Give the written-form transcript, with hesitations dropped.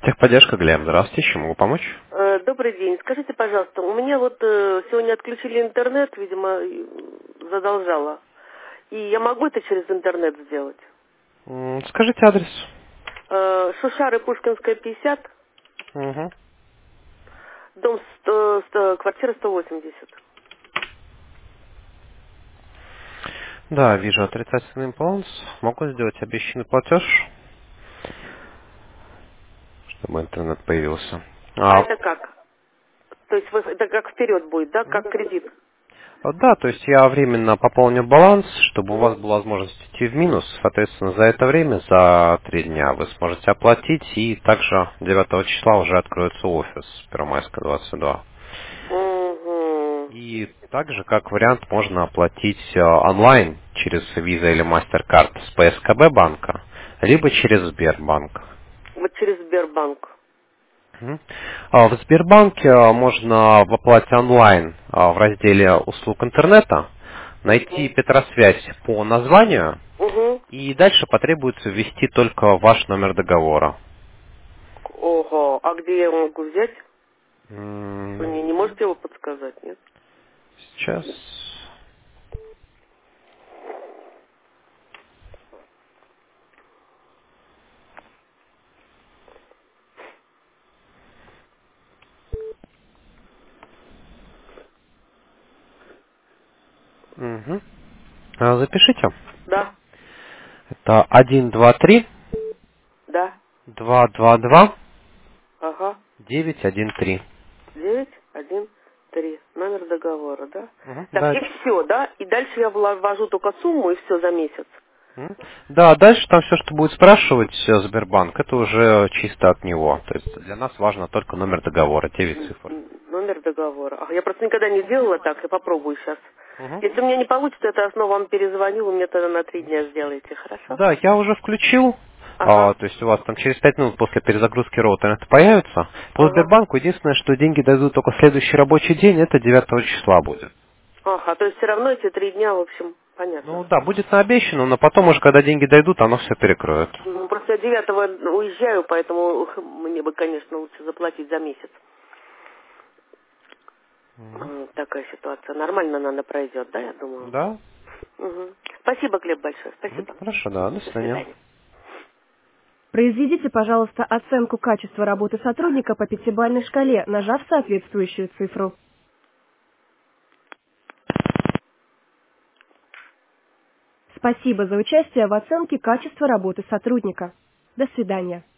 Техподдержка, Глеб, здравствуйте, чем могу помочь? Добрый день. Скажите, пожалуйста, у меня вот сегодня отключили интернет, видимо, задолжало. И я могу это через интернет сделать? Скажите адрес. Шушары, Пушкинская, 50, Угу. дом, квартира 180. Да, вижу отрицательный баланс. Могу сделать обещанный платеж, чтобы интернет появился. А это как? То есть это как вперед будет, да? Как кредит? Да, то есть я временно пополню баланс, чтобы у вас Мгм. была возможность идти в минус. Соответственно, за это время, за 3 дня вы сможете оплатить, и также 9 числа уже откроется офис Первомайская, 22. Мгм. И также, как вариант, можно оплатить онлайн через Visa или MasterCard с ПСКБ банка, либо через Сбербанк. Вот через Сбербанк. Мгм. В Сбербанке можно в оплате онлайн в разделе услуг интернета найти Угу. Петросвязь по названию, Угу. и дальше потребуется ввести только ваш номер договора. Ого. А где я его могу взять? Вы М, мне не можете его подсказать, нет? Сейчас. Мгм. Запишите. Да. Это 123 Да. 222 Ага. 913. 913. Номер договора, да? Так, Да. и все, да? И дальше я ввожу только сумму, и все за месяц. Да, дальше там все, что будет спрашивать Сбербанк, это уже чисто от него. То есть для нас важно только номер договора, 9 цифр. Номер договора. Ах, я просто никогда не делала так, я попробую сейчас. Мгм. Если у меня не получится, я снова вам перезвоню, вы мне тогда на 3 дня сделаете, хорошо? Да, я уже включил. Ага, То есть у вас там через 5 минут после перезагрузки роутера это появится. По ага. Сбербанку единственное, что деньги дойдут только в следующий рабочий день, это 9 числа будет. Ага, то есть все равно эти 3 дня, в общем, понятно. Ну да, будет наобещано, но потом уже, когда деньги дойдут, оно все перекроет. Ну, просто я 9-го уезжаю, поэтому мне бы, конечно, лучше заплатить за месяц. Такая ситуация. Нормально, наверное, пройдет, да, я думаю? Да? Мгм. Спасибо, Глеб, большое. Спасибо. Хорошо, да, до До свидания. свидания. Произведите, пожалуйста, оценку качества работы сотрудника по пятибалльной шкале, нажав соответствующую цифру. Спасибо за участие в оценке качества работы сотрудника. До свидания.